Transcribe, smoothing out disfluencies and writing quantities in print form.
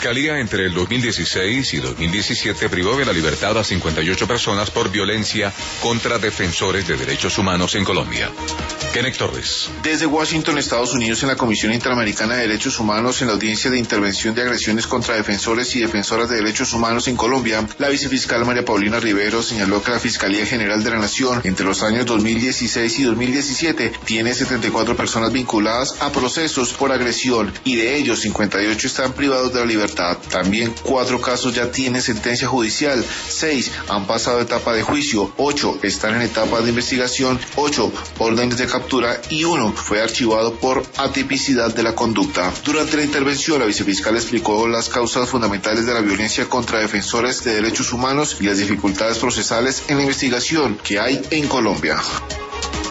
Fiscalía entre el 2016 y 2017 privó de la libertad a 58 personas por violencia contra defensores de derechos humanos en Colombia. Kenneth Torres. Desde Washington, Estados Unidos, en la Comisión Interamericana de Derechos Humanos, en la audiencia de intervención de agresiones contra defensores y defensoras de derechos humanos en Colombia, la vicefiscal María Paulina Rivero señaló que la Fiscalía General de la Nación, entre los años 2016 y 2017, tiene 74 personas vinculadas a procesos por agresión y de ellos 58 están privados de la libertad. También 4 casos ya tienen sentencia judicial, 6 han pasado etapa de juicio, 8 están en etapa de investigación, 8 órdenes de captura y 1 fue archivado por atipicidad de la conducta. Durante la intervención, la vicefiscal explicó las causas fundamentales de la violencia contra defensores de derechos humanos y las dificultades procesales en la investigación que hay en Colombia.